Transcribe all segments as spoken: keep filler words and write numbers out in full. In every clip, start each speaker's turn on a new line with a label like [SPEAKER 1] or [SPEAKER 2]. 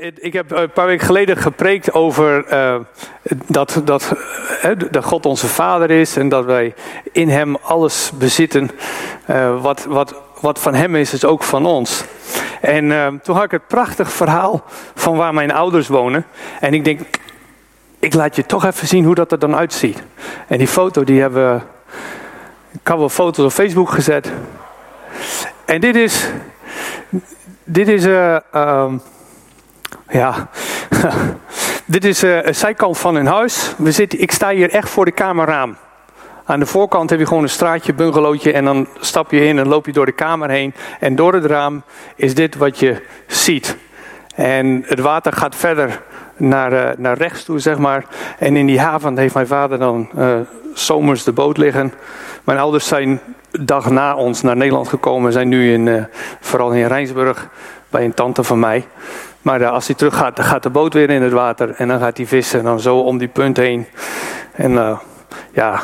[SPEAKER 1] ik heb een paar weken geleden gepreekt over uh, dat, dat, uh, dat God onze Vader is en dat wij in Hem alles bezitten. Uh, wat, wat, wat van Hem is, is ook van ons. En uh, toen had ik het prachtig verhaal van waar mijn ouders wonen. En ik denk, ik laat je toch even zien hoe dat er dan uitziet. En die foto, die hebben we, ik had wel foto's op Facebook gezet. En dit is, dit is, uh, um, ja, dit is uh, een zijkant van een huis. We zitten, ik sta hier echt voor de kamerraam. Aan de voorkant heb je gewoon een straatje, bungalowtje en dan stap je in en loop je door de kamer heen. En door het raam is dit wat je ziet. En het water gaat verder naar, uh, naar rechts toe, zeg maar. En in die haven heeft mijn vader dan uh, zomers de boot liggen. Mijn ouders zijn dag na ons naar Nederland gekomen. Zijn nu in, uh, vooral in Rijnsburg bij een tante van mij. Maar uh, als hij terug gaat, dan gaat de boot weer in het water. En dan gaat hij vissen en dan zo om die punt heen. En uh, ja...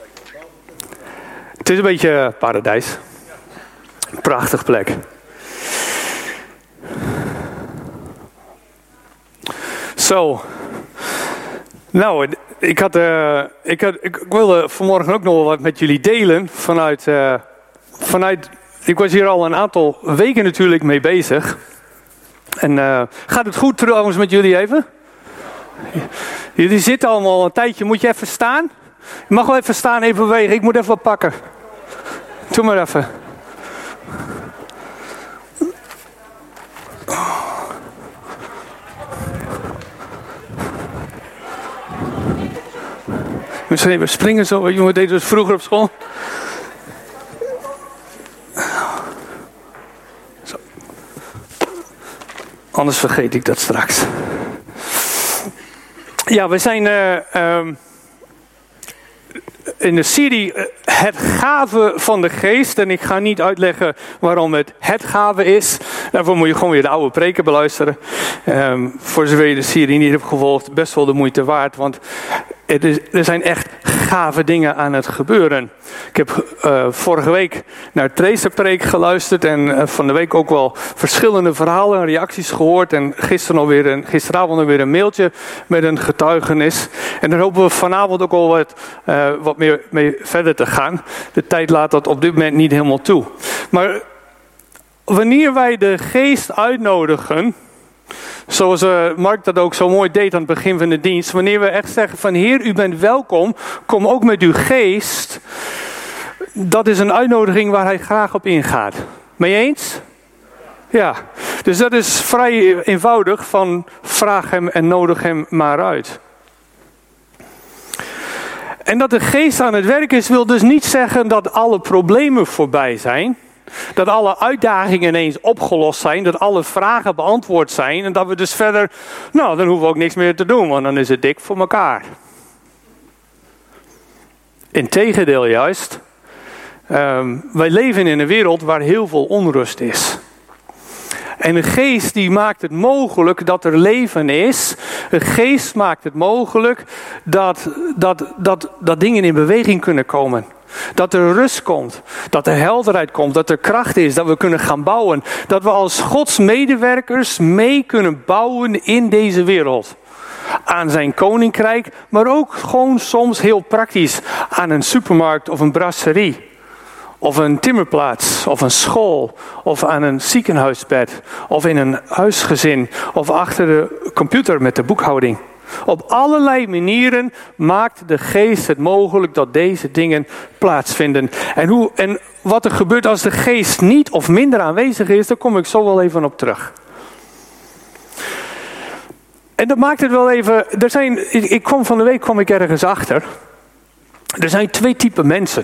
[SPEAKER 1] Het is een beetje paradijs. Prachtig plek. Zo. Nou, ik, had, uh, ik, had, ik wilde vanmorgen ook nog wel wat met jullie delen. Vanuit, uh, vanuit, ik was hier al een aantal weken natuurlijk mee bezig. En uh, gaat het goed trouwens met jullie even? Jullie zitten allemaal een tijdje. Moet je even staan? Je mag wel even staan, even bewegen. Ik moet even wat pakken. Doe maar even. Misschien even springen zo. Jongen, deed het vroeger op school. Zo. Anders vergeet ik dat straks. Ja, we zijn... Uh, um, in de serie Het Gave van de Geest. En ik ga niet uitleggen waarom het het gave is. Daarvoor moet je gewoon weer de oude preken beluisteren. Um, voor zover je de serie niet hebt gevolgd. Best wel de moeite waard. Want het is, er zijn echt gave dingen aan het gebeuren. Ik heb uh, vorige week naar Trace preek geluisterd. En uh, van de week ook wel verschillende verhalen en reacties gehoord. En gisteren alweer een, gisteravond alweer een mailtje met een getuigenis. En daar hopen we vanavond ook al wat, uh, wat meer mee verder te gaan. De tijd laat dat op dit moment niet helemaal toe. Maar wanneer wij de geest uitnodigen... Zoals uh, Mark dat ook zo mooi deed aan het begin van de dienst. Wanneer we echt zeggen van Heer, u bent welkom. Kom ook met uw geest. Dat is een uitnodiging waar hij graag op ingaat. Mee eens? Ja. Dus dat is vrij eenvoudig van vraag hem en nodig hem maar uit. En dat de geest aan het werk is, wil dus niet zeggen dat alle problemen voorbij zijn. Dat alle uitdagingen ineens opgelost zijn. Dat alle vragen beantwoord zijn. En dat we dus verder... Nou, dan hoeven we ook niks meer te doen. Want dan is het dik voor elkaar. Integendeel juist. Um, wij leven in een wereld waar heel veel onrust is. En de geest die maakt het mogelijk dat er leven is. De geest maakt het mogelijk dat, dat, dat, dat dingen in beweging kunnen komen. Dat er rust komt, dat er helderheid komt, dat er kracht is, dat we kunnen gaan bouwen. Dat we als Gods medewerkers mee kunnen bouwen in deze wereld. Aan zijn koninkrijk, maar ook gewoon soms heel praktisch aan een supermarkt of een brasserie. Of een timmerplaats, of een school, of aan een ziekenhuisbed, of in een huisgezin, of achter de computer met de boekhouding. Op allerlei manieren maakt de geest het mogelijk dat deze dingen plaatsvinden. En, hoe, en wat er gebeurt als de geest niet of minder aanwezig is, daar kom ik zo wel even op terug. En dat maakt het wel even... Er zijn, ik, ik kwam van de week kwam ik ergens achter. Er zijn twee typen mensen.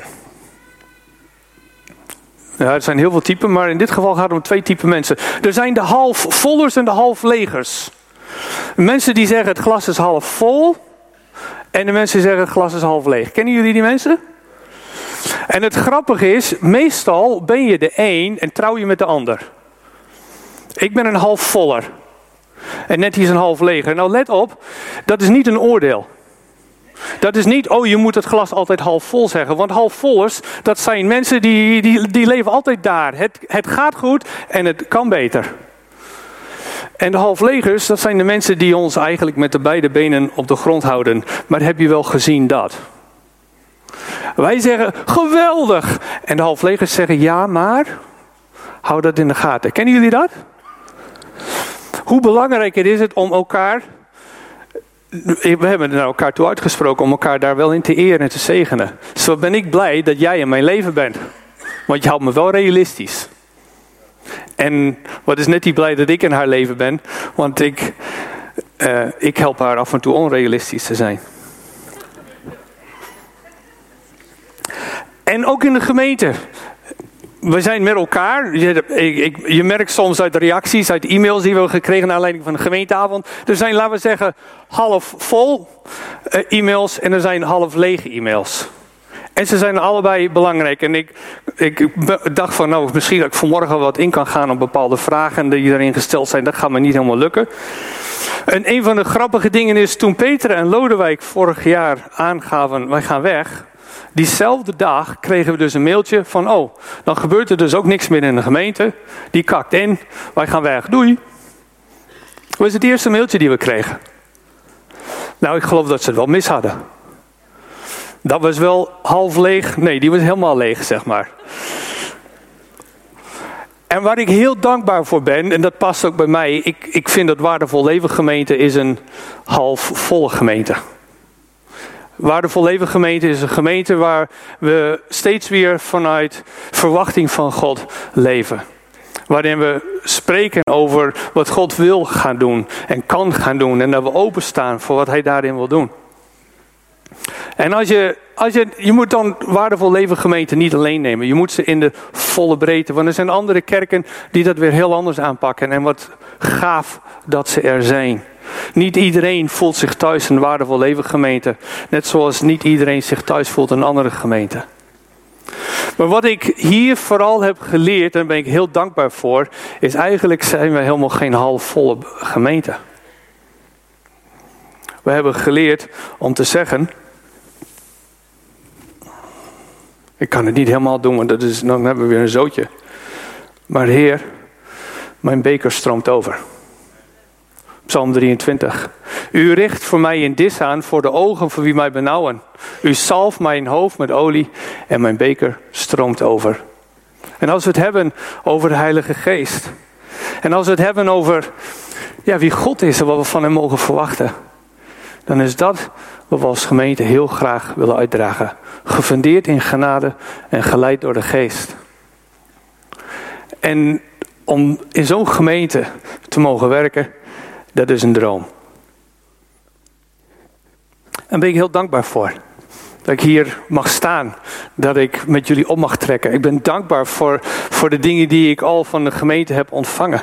[SPEAKER 1] Ja, er zijn heel veel typen, maar in dit geval gaat het om twee typen mensen. Er zijn de halfvollers en de halflegers. Mensen die zeggen het glas is half vol. En de mensen die zeggen het glas is half leeg. Kennen jullie die mensen? En het grappige is, meestal ben je de een en trouw je met de ander. Ik ben een halfvoller. En net is een half leger. Nou let op, dat is niet een oordeel. Dat is niet, oh je moet het glas altijd half vol zeggen. Want halfvollers, dat zijn mensen die, die, die leven altijd daar. Het, het gaat goed en het kan beter. En de halflegers, dat zijn de mensen die ons eigenlijk met de beide benen op de grond houden. Maar heb je wel gezien dat? Wij zeggen, geweldig. En de halflegers zeggen, ja maar, hou dat in de gaten. Kennen jullie dat? Hoe belangrijk het is het om elkaar, we hebben er naar elkaar toe uitgesproken, om elkaar daar wel in te eren en te zegenen. Zo ben ik blij dat jij in mijn leven bent. Want je houdt me wel realistisch. En wat is net die blij dat ik in haar leven ben, want ik, uh, ik help haar af en toe onrealistisch te zijn. En ook in de gemeente. We zijn met elkaar. Je, ik, je merkt soms uit de reacties, uit de e-mails die we hebben gekregen naar aanleiding van de gemeenteavond. Er zijn, laten we zeggen, half vol uh, e-mails en er zijn half lege e-mails. En ze zijn allebei belangrijk. En ik, ik dacht van, nou, misschien dat ik vanmorgen wat in kan gaan op bepaalde vragen die erin gesteld zijn. Dat gaat me niet helemaal lukken. En een van de grappige dingen is, toen Peter en Lodewijk vorig jaar aangaven, wij gaan weg. Diezelfde dag kregen we dus een mailtje van, oh, dan gebeurt er dus ook niks meer in de gemeente. Die kakt in, wij gaan weg, doei. Dat was het eerste mailtje die we kregen. Nou, ik geloof dat ze het wel mis hadden. Dat was wel half leeg, nee, die was helemaal leeg, zeg maar. En waar ik heel dankbaar voor ben, en dat past ook bij mij, ik, ik vind dat Waardevol Leven gemeente is een half volle gemeente. Waardevol Leven gemeente is een gemeente waar we steeds weer vanuit verwachting van God leven. Waarin we spreken over wat God wil gaan doen en kan gaan doen. En dat we openstaan voor wat hij daarin wil doen. En als je, als je, je moet dan Waardevol Leven gemeente niet alleen nemen. Je moet ze in de volle breedte. Want er zijn andere kerken die dat weer heel anders aanpakken. En wat gaaf dat ze er zijn. Niet iedereen voelt zich thuis in een Waardevol Leven gemeente. Net zoals niet iedereen zich thuis voelt in een andere gemeente. Maar wat ik hier vooral heb geleerd, en daar ben ik heel dankbaar voor, is eigenlijk zijn we helemaal geen halfvolle gemeente. We hebben geleerd om te zeggen, ik kan het niet helemaal doen, want dat is, dan hebben we weer een zootje. Maar Heer, mijn beker stroomt over. Psalm drieëntwintig. U richt voor mij een dis aan voor de ogen van wie mij benauwen. U zalft mijn hoofd met olie en mijn beker stroomt over. En als we het hebben over de Heilige Geest. En als we het hebben over ja, wie God is en wat we van hem mogen verwachten. Dan is dat wat we als gemeente heel graag willen uitdragen. Gefundeerd in genade en geleid door de Geest. En om in zo'n gemeente te mogen werken, dat is een droom. En daar ben ik heel dankbaar voor. Dat ik hier mag staan. Dat ik met jullie op mag trekken. Ik ben dankbaar voor, voor de dingen die ik al van de gemeente heb ontvangen.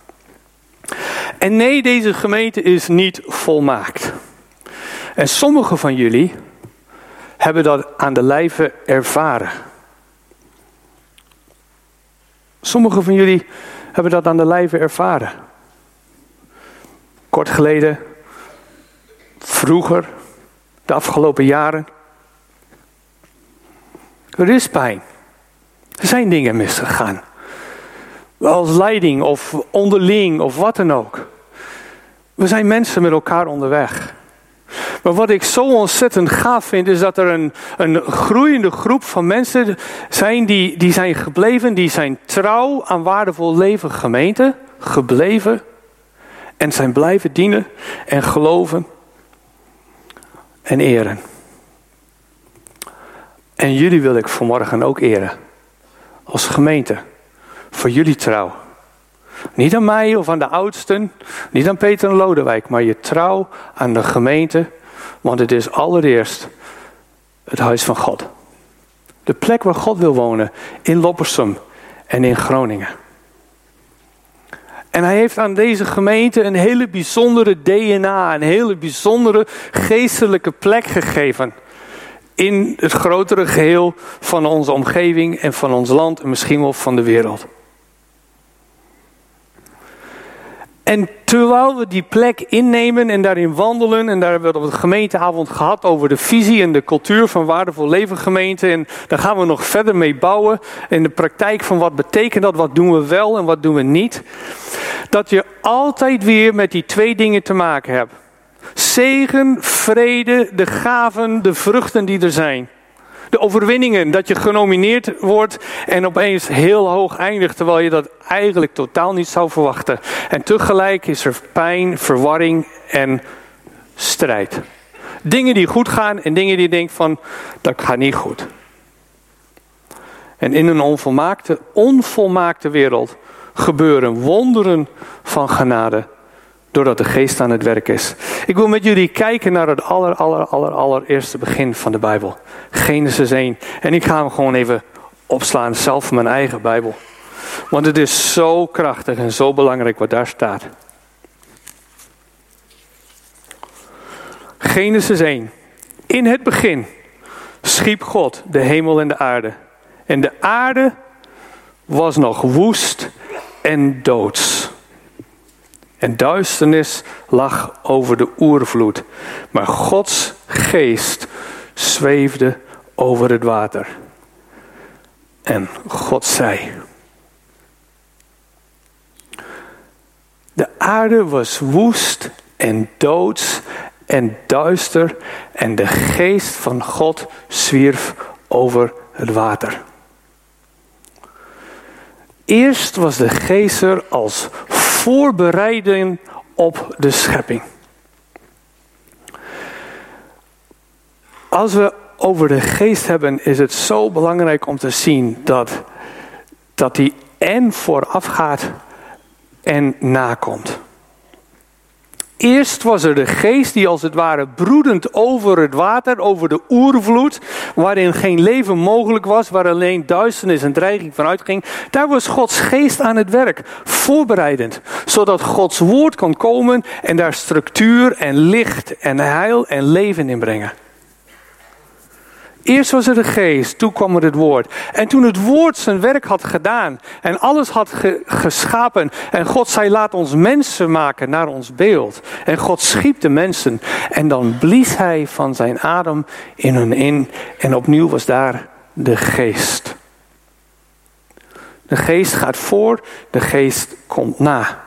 [SPEAKER 1] En nee, deze gemeente is niet volmaakt. En sommigen van jullie hebben dat aan de lijve ervaren. Sommigen van jullie hebben dat aan de lijve ervaren. Kort geleden, vroeger, de afgelopen jaren. Er is pijn. Er zijn dingen misgegaan. Als leiding of onderling of wat dan ook. We zijn mensen met elkaar onderweg. Maar wat ik zo ontzettend gaaf vind, is dat er een, een groeiende groep van mensen zijn die, die zijn gebleven, die zijn trouw aan Waardevol Leven gemeente, gebleven en zijn blijven dienen en geloven en eren. En jullie wil ik vanmorgen ook eren, als gemeente, voor jullie trouw. Niet aan mij of aan de oudsten, niet aan Peter en Lodewijk, maar je trouw aan de gemeente, want het is allereerst het huis van God. De plek waar God wil wonen, in Loppersum en in Groningen. En hij heeft aan deze gemeente een hele bijzondere D N A, een hele bijzondere geestelijke plek gegeven. In het grotere geheel van onze omgeving en van ons land en misschien wel van de wereld. En terwijl we die plek innemen en daarin wandelen, en daar hebben we het op de gemeenteavond gehad over de visie en de cultuur van Waardevol Leven gemeente. En daar gaan we nog verder mee bouwen in de praktijk van wat betekent dat, wat doen we wel en wat doen we niet. dat je altijd weer met die twee dingen te maken hebt. Zegen, vrede, de gaven, de vruchten die er zijn. De overwinningen, dat je genomineerd wordt en opeens heel hoog eindigt, terwijl je dat eigenlijk totaal niet zou verwachten. En tegelijk is er pijn, verwarring en strijd. Dingen die goed gaan en dingen die je denkt van, dat gaat niet goed. En in een onvolmaakte, onvolmaakte wereld gebeuren wonderen van genade, doordat de geest aan het werk is. Ik wil met jullie kijken naar het aller, aller, aller, allereerste begin van de Bijbel. Genesis één. En ik ga hem gewoon even opslaan, zelf mijn eigen Bijbel. Want het is zo krachtig en zo belangrijk wat daar staat. Genesis één. In het begin schiep God de hemel en de aarde. En de aarde was nog woest en doods. En duisternis lag over de oervloed. Maar Gods geest zweefde over het water. En God zei. De aarde was woest en doods en duister. En de geest van God zwierf over het water. Eerst was de geest er als voorbereiding op de schepping. Als we over de geest hebben, is het zo belangrijk om te zien dat, dat die en vooraf gaat en nakomt. Eerst was er de geest die als het ware broedend over het water, over de oervloed, waarin geen leven mogelijk was, waar alleen duisternis en dreiging van uitging. Daar was Gods geest aan het werk, voorbereidend, zodat Gods woord kon komen en daar structuur en licht en heil en leven in brengen. Eerst was er de geest, toen kwam er het woord. En toen het woord zijn werk had gedaan en alles had ge- geschapen. En God zei, laat ons mensen maken naar ons beeld. En God schiep de mensen. En dan blies hij van zijn adem in hun in. En opnieuw was daar de geest. De geest gaat voor, de geest komt na.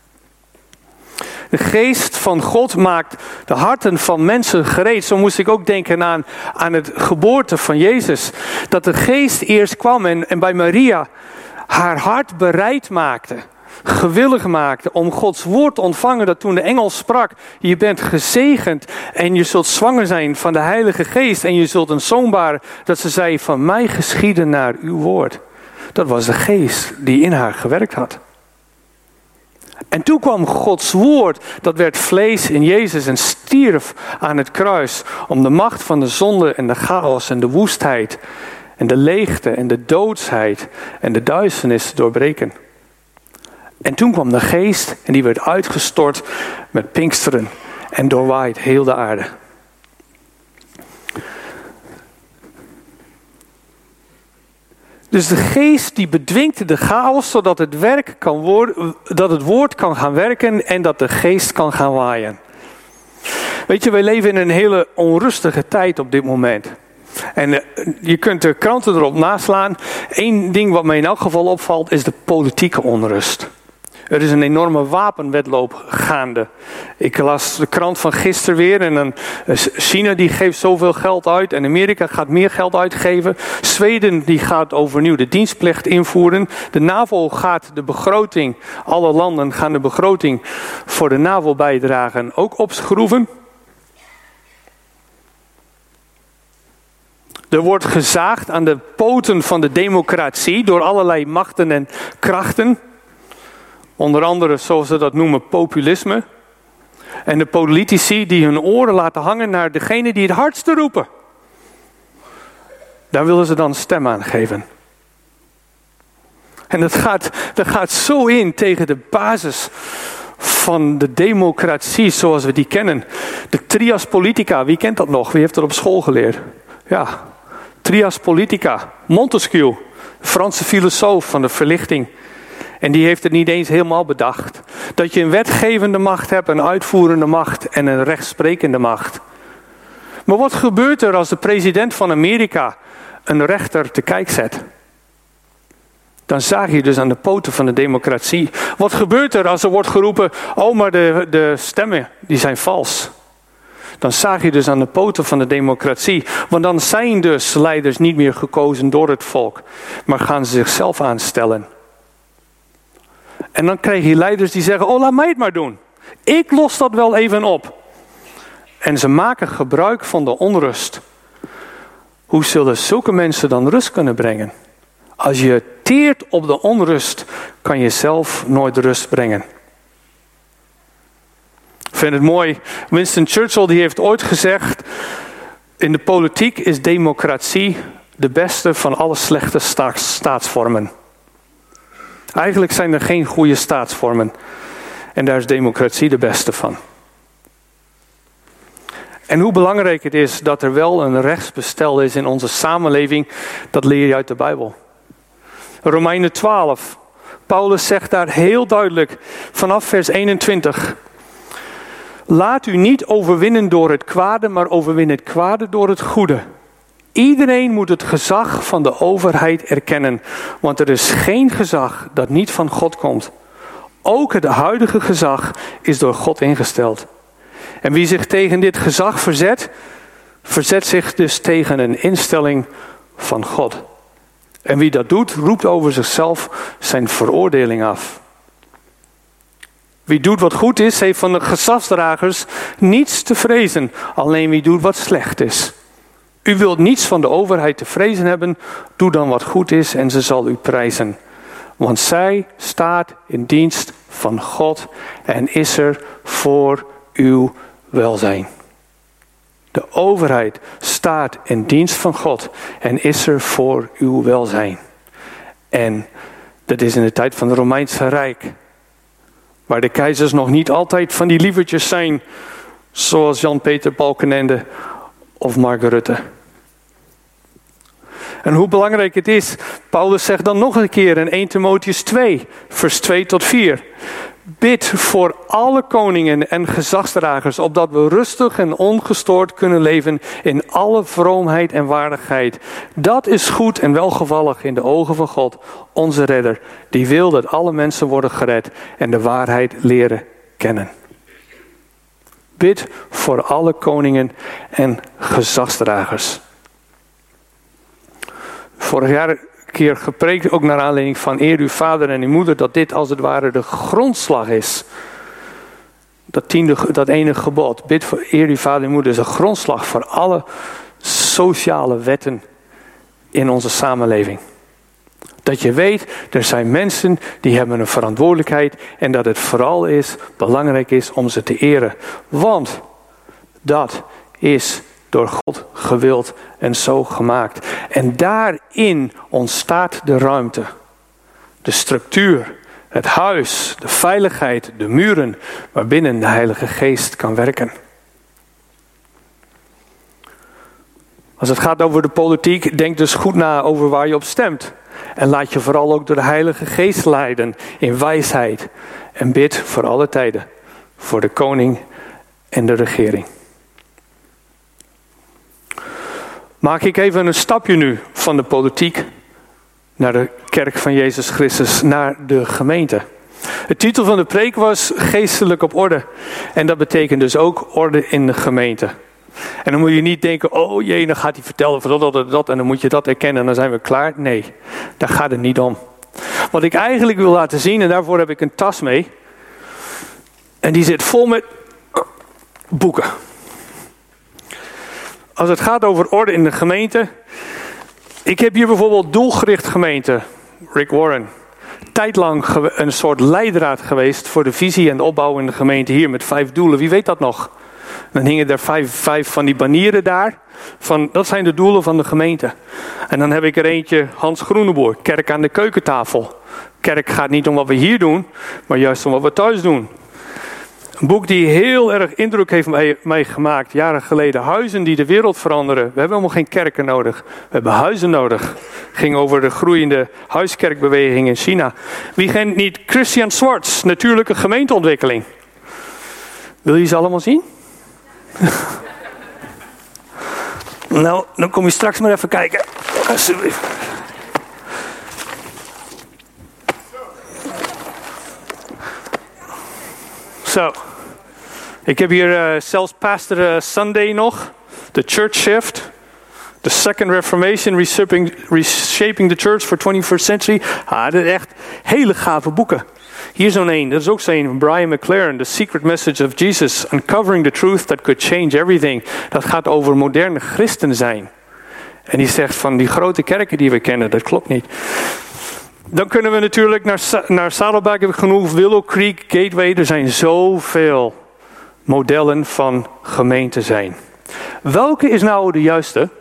[SPEAKER 1] De geest van God maakt de harten van mensen gereed. Zo moest ik ook denken aan, aan het geboorte van Jezus. Dat de geest eerst kwam en, en bij Maria haar hart bereid maakte. Gewillig maakte om Gods woord te ontvangen. Dat toen de engel sprak, je bent gezegend en je zult zwanger zijn van de Heilige Geest. En je zult een zoon baren. Dat ze zei, van mij geschieden naar uw woord. Dat was de geest die in haar gewerkt had. En toen kwam Gods woord, dat werd vlees in Jezus en stierf aan het kruis. Om de macht van de zonde en de chaos en de woestheid en de leegte en de doodsheid en de duisternis te doorbreken. En toen kwam de geest en die werd uitgestort met Pinksteren en doorwaait heel de aarde. Dus de geest die bedwingt de chaos zodat het, werk kan worden, dat het woord kan gaan werken en dat de geest kan gaan waaien. Weet je, wij leven in een hele onrustige tijd op dit moment. En uh, je kunt de kranten erop naslaan. Eén ding wat mij in elk geval opvalt is de politieke onrust. Er is een enorme wapenwedloop gaande. Ik las de krant van gisteren weer. En dan China die geeft zoveel geld uit. En Amerika gaat meer geld uitgeven. Zweden die gaat overnieuw de dienstplicht invoeren. De NAVO gaat de begroting. Alle landen gaan de begroting voor de NAVO bijdragen ook opschroeven. Er wordt gezaagd aan de poten van de democratie door allerlei machten en krachten. Onder andere, zoals ze dat noemen, populisme. En de politici die hun oren laten hangen naar degene die het hardste roepen. Daar willen ze dan stem aan geven. En dat gaat, dat gaat zo in tegen de basis van de democratie zoals we die kennen. De trias politica, wie kent dat nog? Wie heeft dat op school geleerd? Ja, trias politica. Montesquieu, Franse filosoof van de verlichting. En die heeft het niet eens helemaal bedacht. Dat je een wetgevende macht hebt, een uitvoerende macht en een rechtsprekende macht. Maar wat gebeurt er als de president van Amerika een rechter te kijk zet? Dan zaag je dus aan de poten van de democratie. Wat gebeurt er als er wordt geroepen, oh maar de, de stemmen die zijn vals. Dan zaag je dus aan de poten van de democratie. Want dan zijn dus leiders niet meer gekozen door het volk. Maar gaan ze zichzelf aanstellen. En dan krijg je leiders die zeggen, oh laat mij het maar doen. Ik los dat wel even op. En ze maken gebruik van de onrust. Hoe zullen zulke mensen dan rust kunnen brengen? Als je teert op de onrust, kan je zelf nooit rust brengen. Ik vind het mooi. Winston Churchill die heeft ooit gezegd, in de politiek is democratie de beste van alle slechte sta- staatsvormen. Eigenlijk zijn er geen goede staatsvormen. En daar is democratie de beste van. En hoe belangrijk het is dat er wel een rechtsbestel is in onze samenleving, dat leer je uit de Bijbel. Romeinen twaalf. Paulus zegt daar heel duidelijk vanaf vers eenentwintig. Laat u niet overwinnen door het kwade, maar overwin het kwade door het goede. Iedereen moet het gezag van de overheid erkennen, want er is geen gezag dat niet van God komt. Ook het huidige gezag is door God ingesteld. En wie zich tegen dit gezag verzet, verzet zich dus tegen een instelling van God. En wie dat doet, roept over zichzelf zijn veroordeling af. Wie doet wat goed is, heeft van de gezagsdragers niets te vrezen. Alleen wie doet wat slecht is. U wilt niets van de overheid te vrezen hebben, doe dan wat goed is en ze zal u prijzen. Want zij staat in dienst van God en is er voor uw welzijn. De overheid staat in dienst van God en is er voor uw welzijn. En dat is in de tijd van het Romeinse Rijk. Waar de keizers nog niet altijd van die lievertjes zijn. Zoals Jan-Peter Balkenende of Mark Rutte. En hoe belangrijk het is. Paulus zegt dan nog een keer in eerste Timotheüs twee. Vers twee tot vier. Bid voor alle koningen en gezagsdragers, opdat we rustig en ongestoord kunnen leven in alle vroomheid en waardigheid. Dat is goed en welgevallig in de ogen van God, onze redder, die wil dat alle mensen worden gered en de waarheid leren kennen. Bid voor alle koningen en gezagsdragers. Vorig jaar keer gepreekt, ook naar aanleiding van eer uw vader en uw moeder, dat dit als het ware de grondslag is. Dat tiende, dat ene gebod, bid voor eer uw vader en moeder, is een grondslag voor alle sociale wetten in onze samenleving. Dat je weet, er zijn mensen die hebben een verantwoordelijkheid en dat het vooral is, belangrijk is om ze te eren. Want dat is door God gewild en zo gemaakt. En daarin ontstaat de ruimte, de structuur, het huis, de veiligheid, de muren, waarbinnen de Heilige Geest kan werken. Als het gaat over de politiek, denk dus goed na over waar je op stemt. En laat je vooral ook door de Heilige Geest leiden in wijsheid. En bid voor alle tijden voor de koning en de regering. Maak ik even een stapje nu van de politiek naar de kerk van Jezus Christus, naar de gemeente. De titel van de preek was geestelijk op orde. En dat betekent dus ook orde in de gemeente. En dan moet je niet denken, oh jee, dan gaat hij vertellen van dat, dat, dat en dan moet je dat erkennen en dan zijn we klaar. Nee, daar gaat het niet om. Wat ik eigenlijk wil laten zien, en daarvoor heb ik een tas mee. En die zit vol met boeken. Als het gaat over orde in de gemeente. Ik heb hier bijvoorbeeld doelgericht gemeente. Rick Warren. Tijdlang een soort leidraad geweest voor de visie en de opbouw in de gemeente hier met vijf doelen. Wie weet dat nog? Dan hingen er vijf, vijf van die banieren daar. Van, dat zijn de doelen van de gemeente. En dan heb ik er eentje, Hans Groeneboer. Kerk aan de keukentafel. Kerk gaat niet om wat we hier doen, maar juist om wat we thuis doen. Een boek die heel erg indruk heeft mij, mij gemaakt, jaren geleden. Huizen die de wereld veranderen. We hebben helemaal geen kerken nodig. We hebben huizen nodig. Het ging over de groeiende huiskerkbeweging in China. Wie kent niet Christian Schwartz, natuurlijke gemeenteontwikkeling? Wil je ze allemaal zien? Nou, dan kom je straks maar even kijken. Alsjeblieft. Zo. Ik heb hier uh, zelfs Pastor uh, Sunday nog. The Church Shift. The Second Reformation, Reshaping, Reshaping the Church for twenty-first Century. Ah, dat is echt hele gave boeken. Hier zo'n een, dat is ook zo'n een van Brian McLaren. The Secret Message of Jesus. Uncovering the Truth that Could Change Everything. Dat gaat over moderne christen zijn. En die zegt van die grote kerken die we kennen, dat klopt niet. Dan kunnen we natuurlijk naar, naar Saddleback heb ik genoeg. Willow Creek, Gateway. Er zijn zoveel modellen van gemeente zijn. Welke is nou de juiste?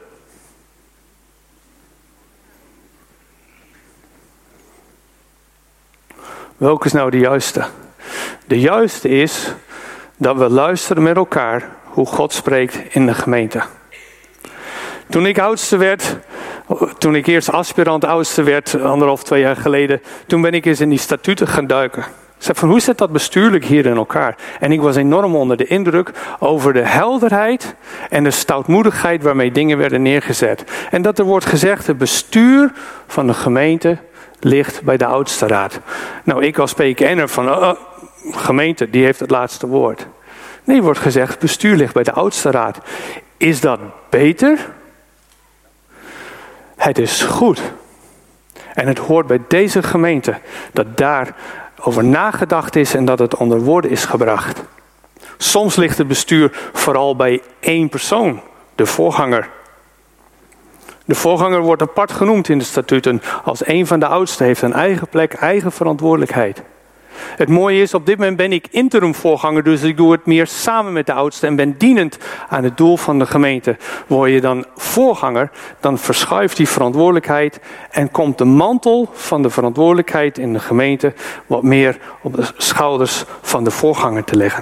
[SPEAKER 1] Welke is nou de juiste? De juiste is dat we luisteren met elkaar hoe God spreekt in de gemeente. Toen ik oudste werd, toen ik eerst aspirant oudste werd, anderhalf, twee jaar geleden, toen ben ik eens in die statuten gaan duiken. Ik zei van hoe zit dat bestuurlijk hier in elkaar? En ik was enorm onder de indruk over de helderheid en de stoutmoedigheid waarmee dingen werden neergezet. En dat er wordt gezegd, het bestuur van de gemeente ligt bij de oudste raad. Nou, ik als P K N'er van, uh, gemeente, die heeft het laatste woord. Nee, wordt gezegd, bestuur ligt bij de oudste raad. Is dat beter? Het is goed. En het hoort bij deze gemeente dat daar over nagedacht is en dat het onder woorden is gebracht. Soms ligt het bestuur vooral bij één persoon, de voorganger. De voorganger wordt apart genoemd in de statuten als een van de oudsten, heeft een eigen plek, eigen verantwoordelijkheid. Het mooie is, op dit moment ben ik interim voorganger, dus ik doe het meer samen met de oudste en ben dienend aan het doel van de gemeente. Word je dan voorganger, dan verschuift die verantwoordelijkheid en komt de mantel van de verantwoordelijkheid in de gemeente wat meer op de schouders van de voorganger te leggen.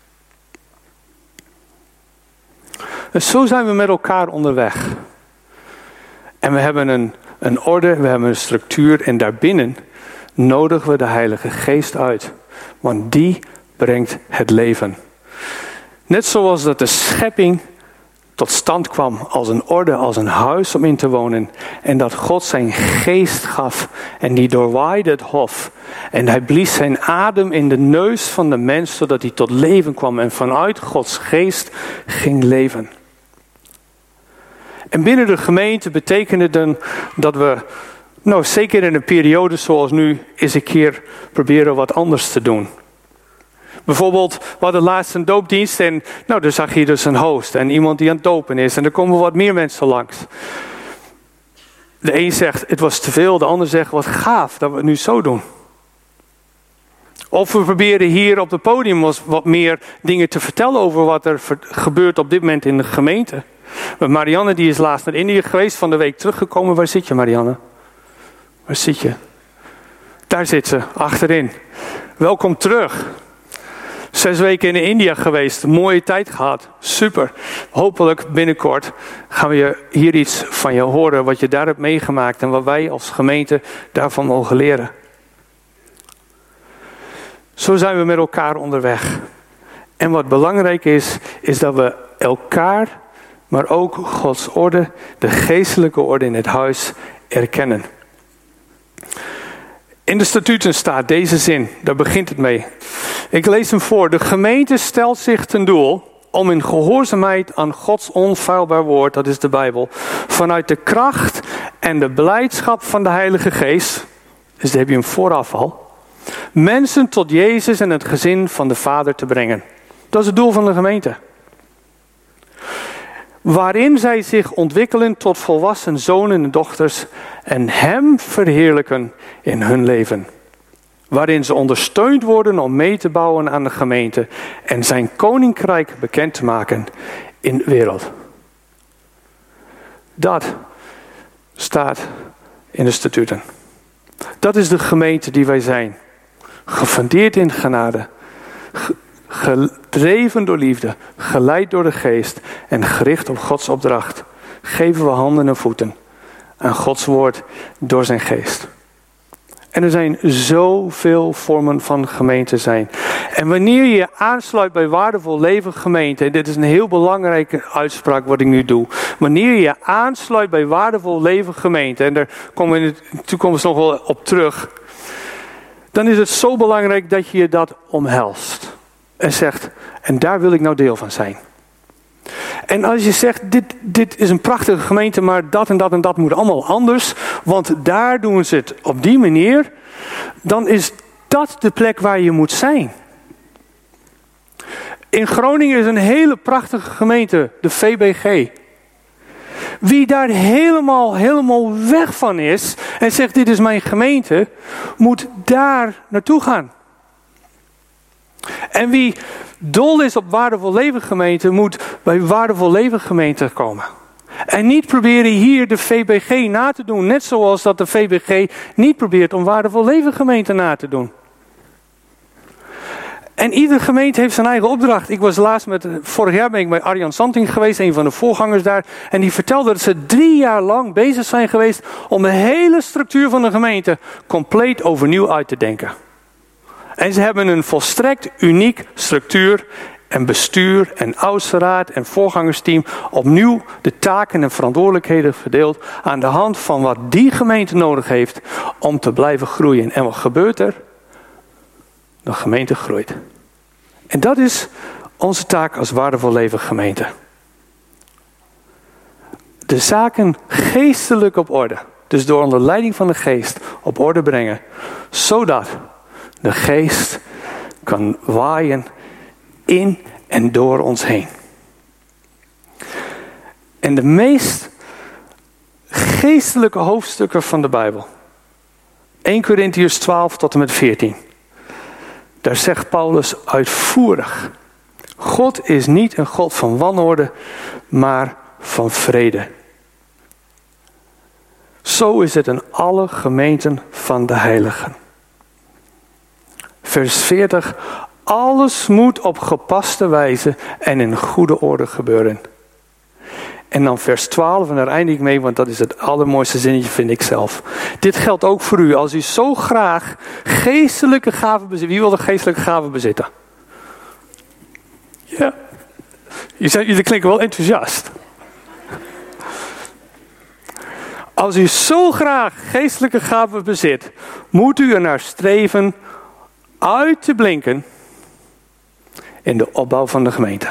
[SPEAKER 1] En zo zijn we met elkaar onderweg. En we hebben een, een orde, we hebben een structuur en daarbinnen nodigen we de Heilige Geest uit. Want die brengt het leven. Net zoals dat de schepping tot stand kwam als een orde, als een huis om in te wonen. En dat God zijn geest gaf en die doorwaaide het hof. En hij blies zijn adem in de neus van de mens zodat hij tot leven kwam. En vanuit Gods geest ging leven. En binnen de gemeente betekent het dan dat we, nou zeker in een periode zoals nu, eens een keer proberen wat anders te doen. Bijvoorbeeld, we hadden laatst een doopdienst en nou, daar zag je dus een host en iemand die aan het dopen is. En er komen wat meer mensen langs. De een zegt, het was te veel, de ander zegt, wat gaaf dat we het nu zo doen. Of we proberen hier op het podium wat meer dingen te vertellen over wat er gebeurt op dit moment in de gemeente. Marianne die is laatst naar Indië geweest, van de week teruggekomen. Waar zit je, Marianne? Waar zit je? Daar zit ze, achterin. Welkom terug. Zes weken in India geweest, een mooie tijd gehad. Super. Hopelijk binnenkort gaan we hier iets van je horen wat je daar hebt meegemaakt en wat wij als gemeente daarvan mogen leren. Zo zijn we met elkaar onderweg. En wat belangrijk is, is dat we elkaar, maar ook Gods orde, de geestelijke orde in het huis, erkennen. In de statuten staat deze zin, daar begint het mee. Ik lees hem voor. De gemeente stelt zich ten doel om in gehoorzaamheid aan Gods onfeilbaar woord, dat is de Bijbel, vanuit de kracht en de blijdschap van de Heilige Geest, dus daar heb je hem vooraf al, mensen tot Jezus en het gezin van de Vader te brengen. Dat is het doel van de gemeente. Waarin zij zich ontwikkelen tot volwassen zonen en dochters en hem verheerlijken in hun leven. Waarin ze ondersteund worden om mee te bouwen aan de gemeente en zijn koninkrijk bekend te maken in de wereld. Dat staat in de statuten. Dat is de gemeente die wij zijn. Gefundeerd in genade. Gedreven door liefde, geleid door de geest en gericht op Gods opdracht, geven we handen en voeten aan Gods woord door zijn geest. En er zijn zoveel vormen van gemeente zijn. En wanneer je je aansluit bij Waardevol Leven gemeente, en dit is een heel belangrijke uitspraak wat ik nu doe. Wanneer je je aansluit bij Waardevol Leven gemeente, en daar komen we in de toekomst nog wel op terug, dan is het zo belangrijk dat je je dat omhelst. en zegt, en daar wil ik nou deel van zijn. En als je zegt, dit, dit is een prachtige gemeente, maar dat en dat en dat moet allemaal anders, want daar doen ze het op die manier, dan is dat de plek waar je moet zijn. In Groningen is een hele prachtige gemeente, de V B G. Wie daar helemaal, helemaal weg van is en zegt, dit is mijn gemeente, moet daar naartoe gaan. En wie dol is op Waardevol Leven gemeente, moet bij Waardevol Leven gemeente komen. En niet proberen hier de V B G na te doen, net zoals dat de V B G niet probeert om Waardevol Leven gemeente na te doen. En iedere gemeente heeft zijn eigen opdracht. Ik was laatst met, vorig jaar ben ik bij Arjan Santing geweest, een van de voorgangers daar. En die vertelde dat ze drie jaar lang bezig zijn geweest om de hele structuur van de gemeente compleet overnieuw uit te denken. En ze hebben een volstrekt uniek structuur en bestuur en oudste raad en voorgangersteam opnieuw de taken en verantwoordelijkheden verdeeld aan de hand van wat die gemeente nodig heeft om te blijven groeien. En wat gebeurt er? De gemeente groeit. En dat is onze taak als Waardevol Leven gemeente. De zaken geestelijk op orde, dus door onder leiding van de geest op orde brengen, zodat de geest kan waaien in en door ons heen. En de meest geestelijke hoofdstukken van de Bijbel, Eerste Korintiërs twaalf tot en met veertien. Daar zegt Paulus uitvoerig: God is niet een God van wanorde, maar van vrede. Zo is het in alle gemeenten van de heiligen. Vers veertig. Alles moet op gepaste wijze en in goede orde gebeuren. En dan vers twaalf, en daar eindig ik mee, want dat is het allermooiste zinnetje, vind ik zelf. Dit geldt ook voor u. Als u zo graag geestelijke gaven bezit. Wie wil de geestelijke gaven bezitten? Ja. Jullie klinken wel enthousiast. Als u zo graag geestelijke gaven bezit, moet u er naar streven uit te blinken in de opbouw van de gemeente.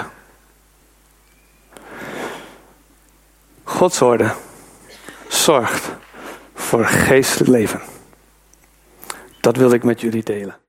[SPEAKER 1] Gods orde zorgt voor geestelijk leven. Dat wil ik met jullie delen.